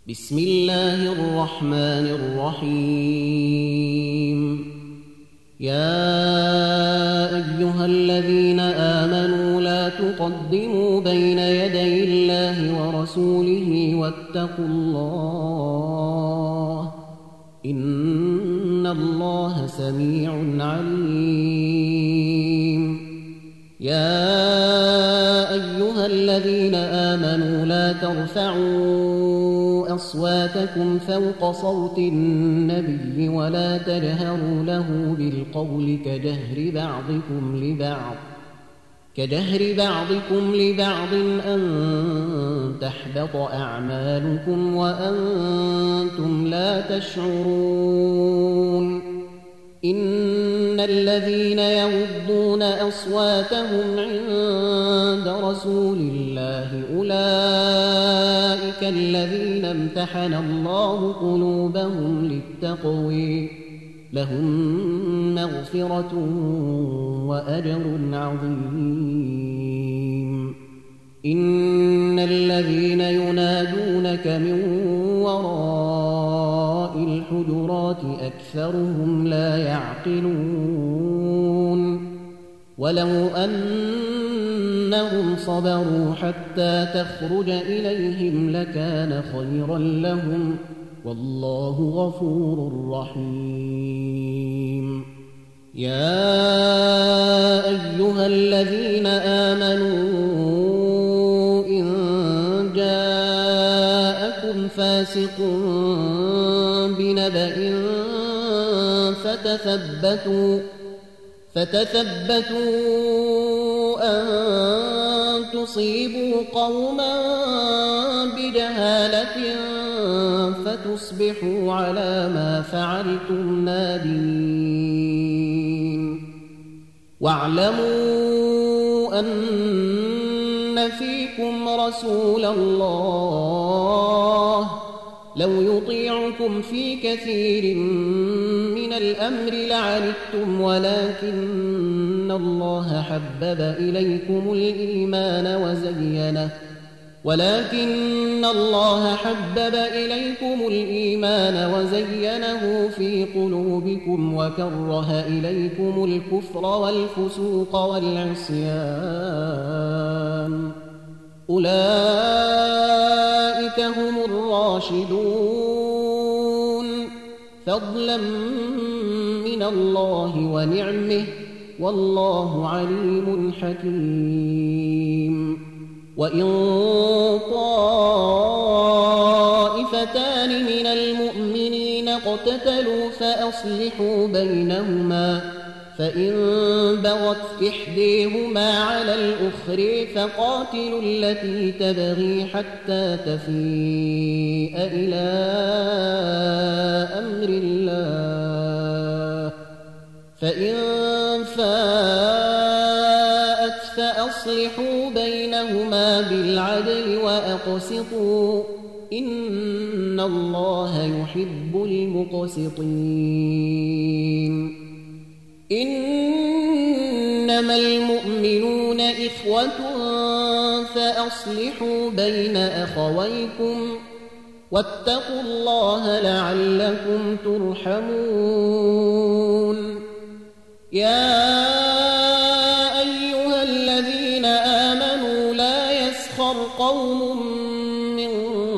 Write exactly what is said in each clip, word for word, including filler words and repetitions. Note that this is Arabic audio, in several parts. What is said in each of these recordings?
بسم الله الرحمن الرحيم يا أيها الذين آمنوا لا تقدموا بين يدي الله ورسوله واتقوا الله إن الله سميع عليم يا أيها الذين آمنوا لا ترفعوا أصواتكم فوق صوت النبي ولا تجهروا له بالقول كجهر بعضكم لبعض كجهر بعضكم لبعض أن تحبط أعمالكم وأنتم لا تشعرون إن الذين يغضون أصواتهم عند رسول الله أولئك الذين امتحن الله قلوبهم للتقوى لهم مغفرة وأجر عظيم إن الذين ينادونك من وراء الحجرات أكثرهم لا يعقلون ولو أنهم صبروا حتى تخرج إليهم لكان خيرا لهم والله غفور رحيم يا أيها الذين آمنوا إن جاءكم فاسق بنبأ فتثبتوا فتثبتوا أن تصيبوا قوما بجهالة فتصبحوا على ما فعلتم نادمين واعلموا أن فيكم رسول الله لو يطيعكم في كثير من الأمر لعنتم ولكن الله حبب إليكم الإيمان وزينه ولكن الله حبب إليكم الإيمان وزينه في قلوبكم وكره إليكم الكفر والفسوق والعصيان أولئك هم الراشدون فضلا من الله ونعمه والله عليم حكيم وإن طائفتان من المؤمنين اقتتلوا فأصلحوا بينهما فإن بغت إحديهما على الأخرى فقاتلوا التي تبغي حتى تفيء إلى أمر الله فإن فاءت فأصلحوا بينهما بالعدل وأقسطوا إن الله يحب المقسطين إنما المؤمنون إخوة فأصلحوا بين أخويكم واتقوا الله لعلكم ترحمون يا أيها الذين آمنوا لا يسخر قوم من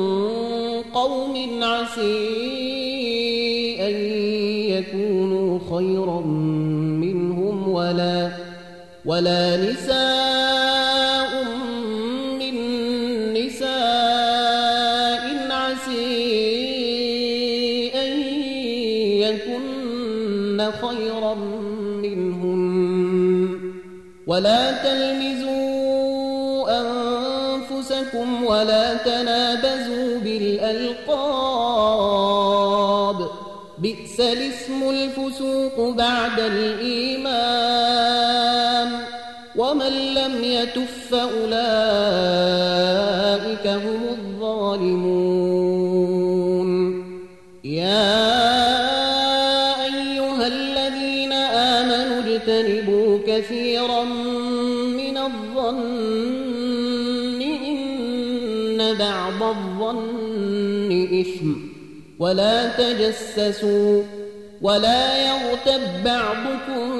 قوم عسى أن يكونوا خيرا منهم ولا ولا نساء من نساء عسى أن يكن خيرا منهن ولا تلمزوا أنفسكم ولا تنابزوا بالألقاب بئس الاسم الفسوق بعد الإيمان ومن لم يتف فأولئك هم الظالمون يا أيها الذين آمنوا اجتنبوا كثيرا من الظن إن بعض الظن إثم ولا تجسسوا ولا يغتب بعضكم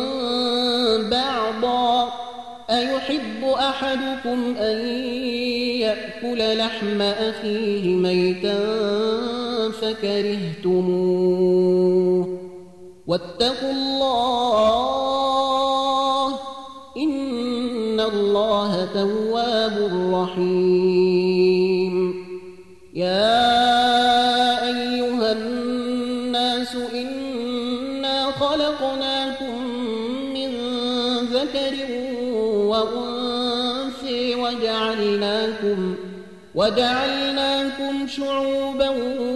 بعضا أيحب أحدكم أن يأكل لحم أخيه ميتا فكرهتموه واتقوا الله إن الله تواب رحيم يا أيها الناس إنا خلقناكم من ذكر وأنثى وجعلناكم وجعلناكم شعوبا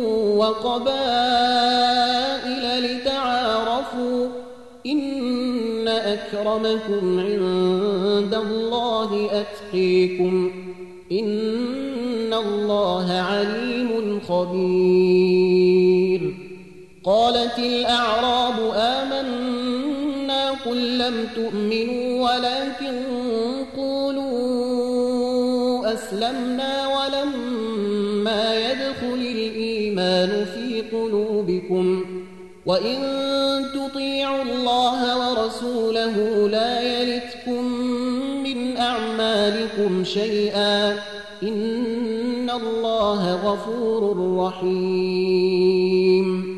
وقبائل لتعارفوا إن أكرمكم عند الله أتقيكم إن الله عليم خبير قالت الأعراب آمنا قل لم تؤمنوا ولكن قولوا أسلمنا ولما يدخل الإيمان في قلوبكم وإن تطيعوا الله ورسوله لا يلتكم من أعمالكم شيئا إن الله غفور رحيم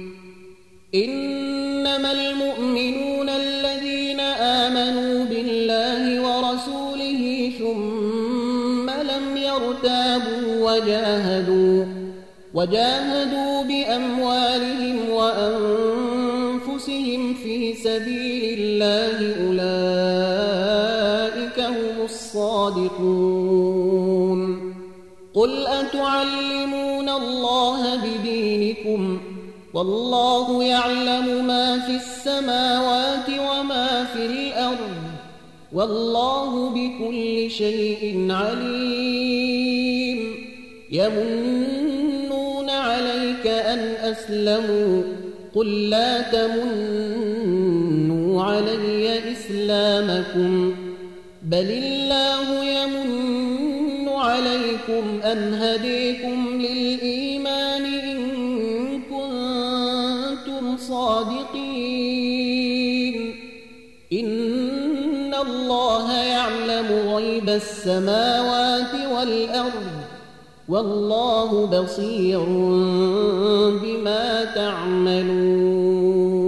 إنما المؤمنون الذين آمنوا بالله ورسوله ثم لم يرتابوا وجاهدوا وجاهدوا بأموالهم وأنفسهم في سبيل الله أولئك هم الصادقون قل أتعلمون الله بدينكم والله يعلم ما في السماوات وما في الأرض والله بكل شيء عليم يمنون عليك أن أسلموا قل لا تمنوا علي إسلامكم بل الله يمن عليكم أن هديكم للإيمان إن كنتم صادقين إن الله يعلم غيب السماوات والأرض والله بصير بما تعملون